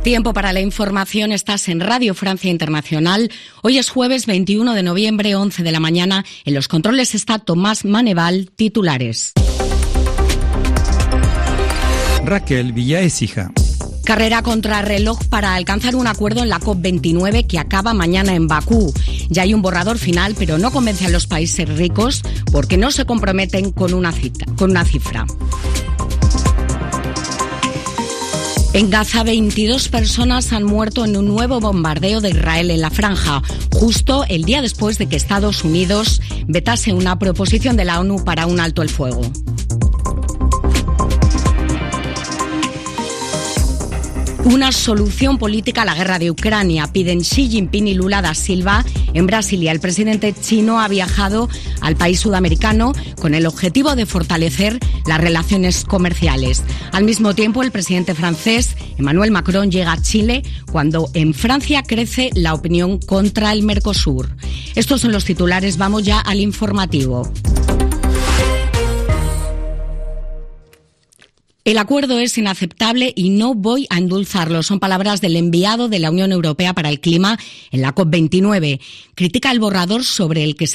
Tiempo para la información, estás en Radio Francia Internacional. Hoy es jueves 21 de noviembre, 11 de la mañana. En los controles está Tomás Maneval, titulares. Raquel Villaécija. Carrera contra reloj para alcanzar un acuerdo en la COP29 que acaba mañana en Bakú. Ya hay un borrador final, pero no convence a los países ricos porque no se comprometen con una cifra. En Gaza, 22 personas han muerto en un nuevo bombardeo de Israel en la franja, justo el día después de que Estados Unidos vetase una proposición de la ONU para un alto el fuego. Una solución política a la guerra de Ucrania. Piden Xi Jinping y Lula da Silva en Brasilia. El presidente chino ha viajado al país sudamericano con el objetivo de fortalecer las relaciones comerciales. Al mismo tiempo, el presidente francés, Emmanuel Macron, llega a Chile cuando en Francia crece la opinión contra el Mercosur. Estos son los titulares. Vamos ya al informativo. El acuerdo es inaceptable y no voy a endulzarlo. Son palabras del enviado de la Unión Europea para el Clima en la COP29. Critica el borrador sobre el que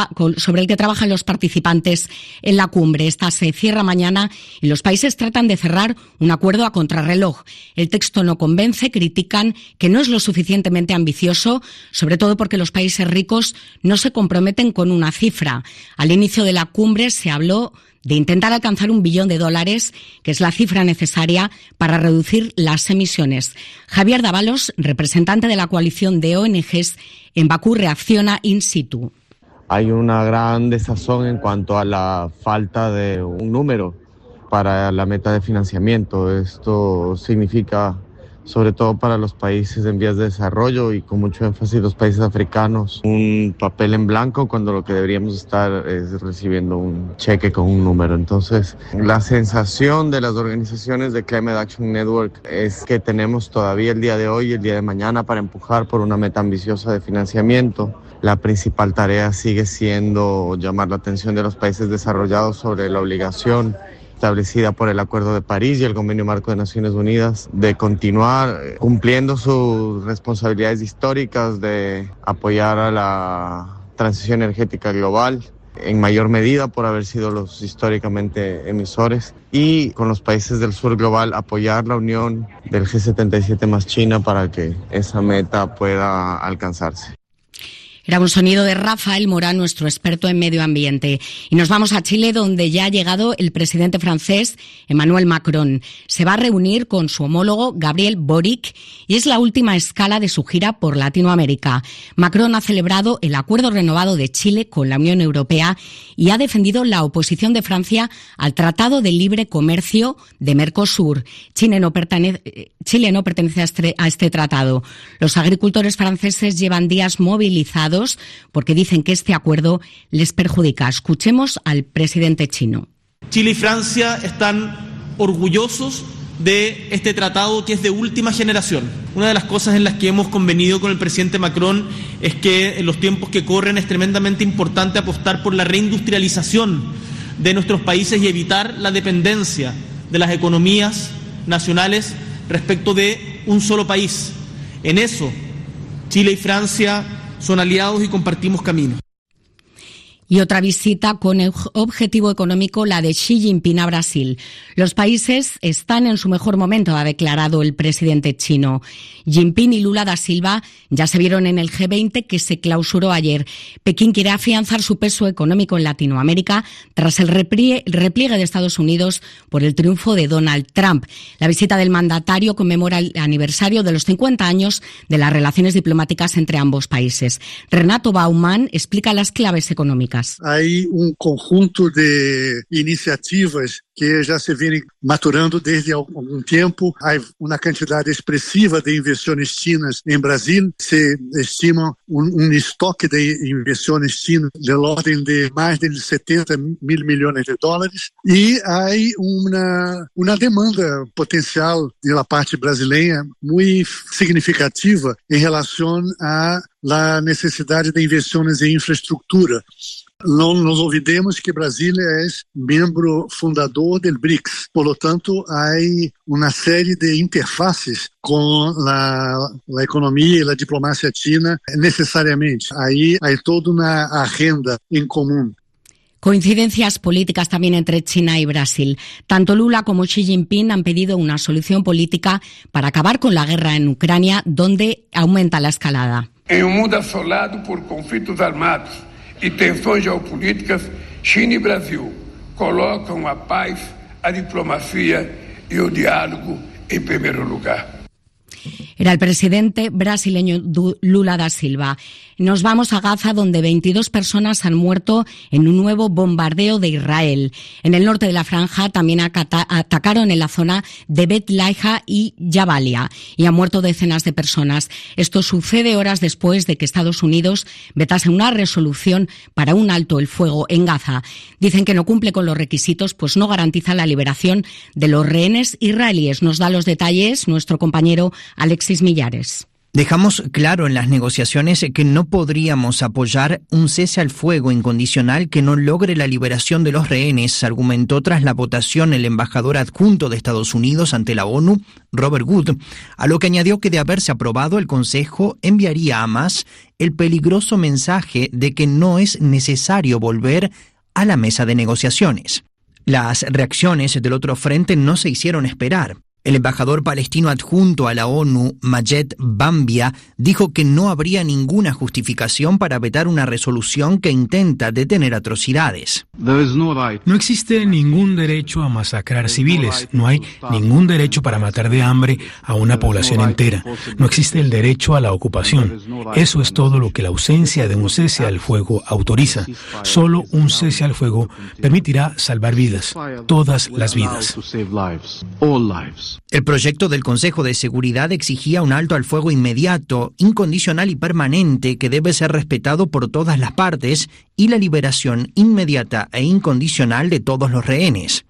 trabajan los participantes en la cumbre. Esta se cierra mañana y los países tratan de cerrar un acuerdo a contrarreloj. El texto no convence, critican que no es lo suficientemente ambicioso, sobre todo porque los países ricos no se comprometen con una cifra. Al inicio de la cumbre se habló de intentar alcanzar $1 billón, que es la cifra necesaria para reducir las emisiones. Javier Dávalos, representante de la coalición de ONGs en Bakú, reacciona in situ. Hay una gran desazón en cuanto a la falta de un número para la meta de financiamiento. Esto significa, sobre todo para los países en vías de desarrollo y con mucho énfasis los países africanos, un papel en blanco cuando lo que deberíamos estar es recibiendo un cheque con un número. Entonces, la sensación de las organizaciones de Climate Action Network es que tenemos todavía el día de hoy y el día de mañana para empujar por una meta ambiciosa de financiamiento. La principal tarea sigue siendo llamar la atención de los países desarrollados sobre la obligación establecida por el Acuerdo de París y el Convenio Marco de Naciones Unidas de continuar cumpliendo sus responsabilidades históricas de apoyar a la transición energética global, en mayor medida por haber sido los históricamente emisores, y con los países del sur global apoyar la unión del G77 más China para que esa meta pueda alcanzarse. Era un sonido de Rafael Morán, nuestro experto en medio ambiente. Y nos vamos a Chile, donde ya ha llegado el presidente francés, Emmanuel Macron. Se va a reunir con su homólogo, Gabriel Boric, y es la última escala de su gira por Latinoamérica. Macron ha celebrado el acuerdo renovado de Chile con la Unión Europea y ha defendido la oposición de Francia al Tratado de Libre Comercio de Mercosur. Chile no pertenece a este tratado. Los agricultores franceses llevan días movilizados porque dicen que este acuerdo les perjudica. Escuchemos al presidente chino. Chile y Francia están orgullosos de este tratado que es de última generación. Una de las cosas en las que hemos convenido con el presidente Macron es que en los tiempos que corren es tremendamente importante apostar por la reindustrialización de nuestros países y evitar la dependencia de las economías nacionales respecto de un solo país. En eso, Chile y Francia son aliados y compartimos caminos. Y otra visita con objetivo económico, la de Xi Jinping a Brasil. Los países están en su mejor momento, ha declarado el presidente chino. Jinping y Lula da Silva ya se vieron en el G20 que se clausuró ayer. Pekín quiere afianzar su peso económico en Latinoamérica tras el repliegue de Estados Unidos por el triunfo de Donald Trump. La visita del mandatario conmemora el aniversario de los 50 años de las relaciones diplomáticas entre ambos países. Renato Bauman explica las claves económicas. Hay un conjunto de iniciativas que já se vêm maturando desde algum tempo. Há uma quantidade expressiva de inversões chinas em Brasil. Se estima estoque de inversões chinas de ordem de mais de 70 mil milhões de dólares. E há uma demanda potencial da parte brasileira muito significativa em relação a la necessidade de inversões em infraestrutura. No nos olvidemos que Brasil es miembro fundador del BRICS. Por lo tanto, hay una serie de interfaces con la economía y la diplomacia china necesariamente. Ahí hay toda una agenda en común. Coincidencias políticas también entre China y Brasil. Tanto Lula como Xi Jinping han pedido una solución política para acabar con la guerra en Ucrania, donde aumenta la escalada. En un mundo asolado por conflitos armados e tensões geopolíticas, China e Brasil colocam a paz, a diplomacia e o diálogo em primeiro lugar. Era el presidente brasileño Lula da Silva. Nos vamos a Gaza, donde 22 personas han muerto en un nuevo bombardeo de Israel. En el norte de la franja también atacaron en la zona de Bet Laija y Jabalia y han muerto decenas de personas. Esto sucede horas después de que Estados Unidos vetase una resolución para un alto el fuego en Gaza. Dicen que no cumple con los requisitos, pues no garantiza la liberación de los rehenes israelíes. Nos da los detalles nuestro compañero Alexis Millares. Dejamos claro en las negociaciones que no podríamos apoyar un cese al fuego incondicional que no logre la liberación de los rehenes, argumentó tras la votación el embajador adjunto de Estados Unidos ante la ONU, Robert Wood, a lo que añadió que de haberse aprobado el Consejo enviaría a Hamas el peligroso mensaje de que no es necesario volver a la mesa de negociaciones. Las reacciones del otro frente no se hicieron esperar. El embajador palestino adjunto a la ONU, Majed Bambia, dijo que no habría ninguna justificación para vetar una resolución que intenta detener atrocidades. No existe ningún derecho a masacrar civiles, no hay ningún derecho para matar de hambre a una población entera, no existe el derecho a la ocupación. Eso es todo lo que la ausencia de un cese al fuego autoriza. Solo un cese al fuego permitirá salvar vidas, todas las vidas. El proyecto del Consejo de Seguridad exigía un alto al fuego inmediato, incondicional y permanente que debe ser respetado por todas las partes y la liberación inmediata e incondicional de todos los rehenes.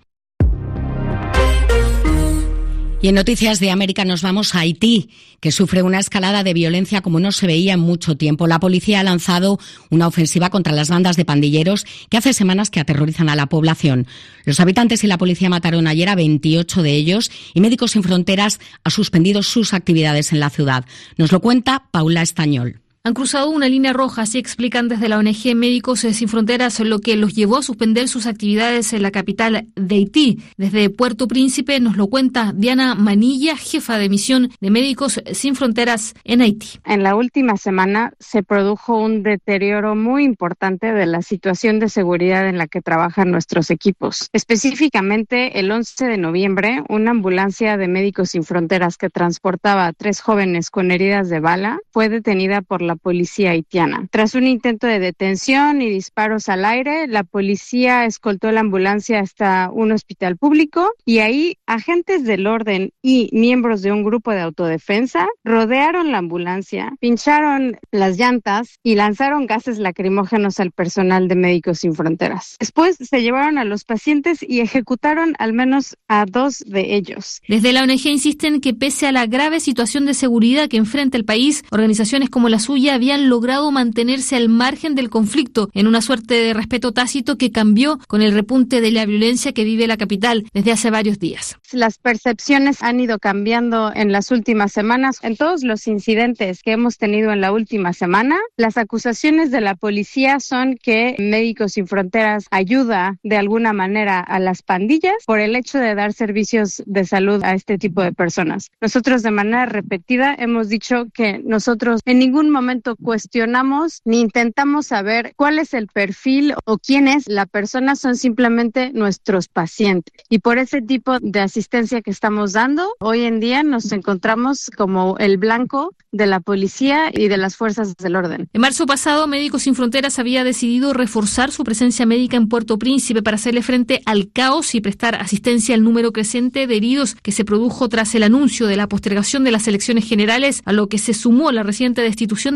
Y en Noticias de América nos vamos a Haití, que sufre una escalada de violencia como no se veía en mucho tiempo. La policía ha lanzado una ofensiva contra las bandas de pandilleros que hace semanas que aterrorizan a la población. Los habitantes y la policía mataron ayer a 28 de ellos y Médicos Sin Fronteras ha suspendido sus actividades en la ciudad. Nos lo cuenta Paula Estañol. Han cruzado una línea roja, así explican desde la ONG Médicos Sin Fronteras, lo que los llevó a suspender sus actividades en la capital de Haití. Desde Puerto Príncipe nos lo cuenta Diana Manilla, jefa de misión de Médicos Sin Fronteras en Haití. En la última semana se produjo un deterioro muy importante de la situación de seguridad en la que trabajan nuestros equipos. Específicamente, el 11 de noviembre, una ambulancia de Médicos Sin Fronteras que transportaba a 3 jóvenes con heridas de bala fue detenida por la policía haitiana. Tras un intento de detención y disparos al aire, la policía escoltó la ambulancia hasta un hospital público y ahí agentes del orden y miembros de un grupo de autodefensa rodearon la ambulancia, pincharon las llantas y lanzaron gases lacrimógenos al personal de Médicos Sin Fronteras. Después se llevaron a los pacientes y ejecutaron al menos a 2 de ellos. Desde la ONG insisten que pese a la grave situación de seguridad que enfrenta el país, organizaciones como la suya habían logrado mantenerse al margen del conflicto en una suerte de respeto tácito que cambió con el repunte de la violencia que vive la capital desde hace varios días. Las percepciones han ido cambiando en las últimas semanas. En todos los incidentes que hemos tenido en la última semana, las acusaciones de la policía son que Médicos Sin Fronteras ayuda de alguna manera a las pandillas por el hecho de dar servicios de salud a este tipo de personas. Nosotros de manera repetida hemos dicho que nosotros en ningún momento cuestionamos ni intentamos saber cuál es el perfil o quién es la persona, son simplemente nuestros pacientes. Y por ese tipo de asistencia que estamos dando, hoy en día nos encontramos como el blanco de la policía y de las fuerzas del orden. En marzo pasado, Médicos Sin Fronteras había decidido reforzar su presencia médica en Puerto Príncipe para hacerle frente al caos y prestar asistencia al número creciente de heridos que se produjo tras el anuncio de la postergación de las elecciones generales, a lo que se sumó la reciente destitución del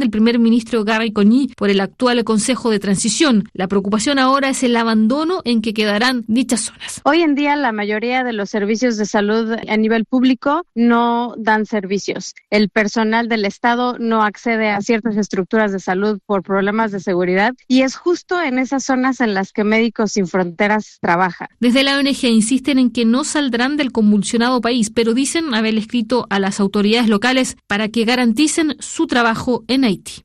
el primer ministro Gary Conille por el actual Consejo de Transición. La preocupación ahora es el abandono en que quedarán dichas zonas. Hoy en día la mayoría de los servicios de salud a nivel público no dan servicios. El personal del Estado no accede a ciertas estructuras de salud por problemas de seguridad y es justo en esas zonas en las que Médicos Sin Fronteras trabaja. Desde la ONG insisten en que no saldrán del convulsionado país, pero dicen haber escrito a las autoridades locales para que garanticen su trabajo en Haití.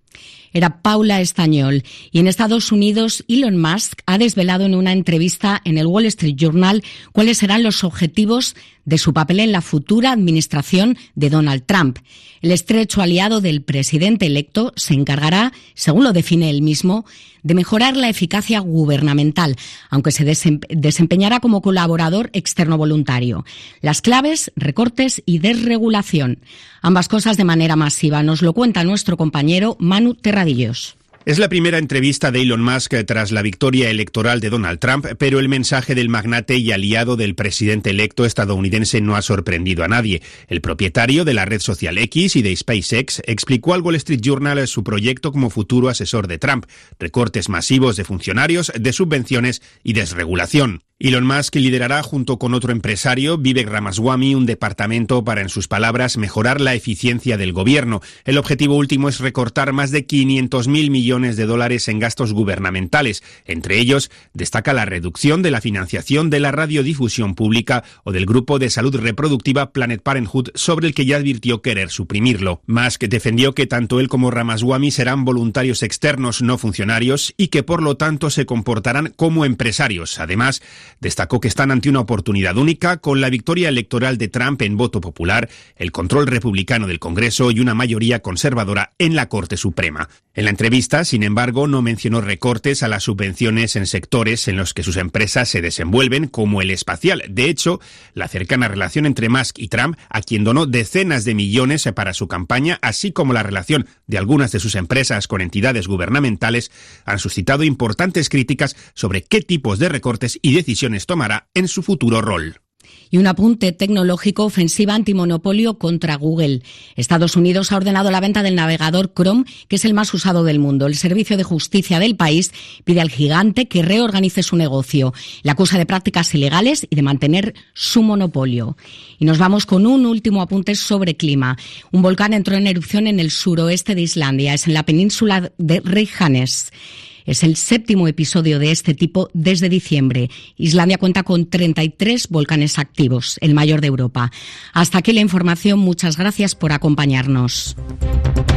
Era Paula Estañol. Y en Estados Unidos, Elon Musk ha desvelado en una entrevista en el Wall Street Journal cuáles serán los objetivos de su papel en la futura administración de Donald Trump. El estrecho aliado del presidente electo se encargará, según lo define él mismo, de mejorar la eficacia gubernamental, aunque se desempeñará como colaborador externo voluntario. Las claves, recortes y desregulación. Ambas cosas de manera masiva. Nos lo cuenta nuestro compañero Manu Terradillos. Es la primera entrevista de Elon Musk tras la victoria electoral de Donald Trump, pero el mensaje del magnate y aliado del presidente electo estadounidense no ha sorprendido a nadie. El propietario de la red social X y de SpaceX explicó al Wall Street Journal su proyecto como futuro asesor de Trump: recortes masivos de funcionarios, de subvenciones y desregulación. Elon Musk liderará junto con otro empresario, Vivek Ramaswamy, un departamento para, en sus palabras, mejorar la eficiencia del gobierno. El objetivo último es recortar más de 500.000 millones de dólares en gastos gubernamentales. Entre ellos, destaca la reducción de la financiación de la radiodifusión pública o del grupo de salud reproductiva Planned Parenthood, sobre el que ya advirtió querer suprimirlo. Musk defendió que tanto él como Ramaswamy serán voluntarios externos, no funcionarios, y que por lo tanto se comportarán como empresarios. Además, destacó que están ante una oportunidad única con la victoria electoral de Trump en voto popular, el control republicano del Congreso y una mayoría conservadora en la Corte Suprema. En la entrevista, sin embargo, no mencionó recortes a las subvenciones en sectores en los que sus empresas se desenvuelven, como el espacial. De hecho, la cercana relación entre Musk y Trump, a quien donó decenas de millones para su campaña, así como la relación de algunas de sus empresas con entidades gubernamentales, han suscitado importantes críticas sobre qué tipos de recortes y decisiones tomará en su futuro rol. Y un apunte tecnológico: ofensiva antimonopolio contra Google. Estados Unidos ha ordenado la venta del navegador Chrome, que es el más usado del mundo. El Servicio de Justicia del país pide al gigante que reorganice su negocio. Le acusa de prácticas ilegales y de mantener su monopolio. Y nos vamos con un último apunte sobre clima. Un volcán entró en erupción en el suroeste de Islandia. Es en la península de Reykjanes. Es el 7º episodio de este tipo desde diciembre. Islandia cuenta con 33 volcanes activos, el mayor de Europa. Hasta aquí la información. Muchas gracias por acompañarnos.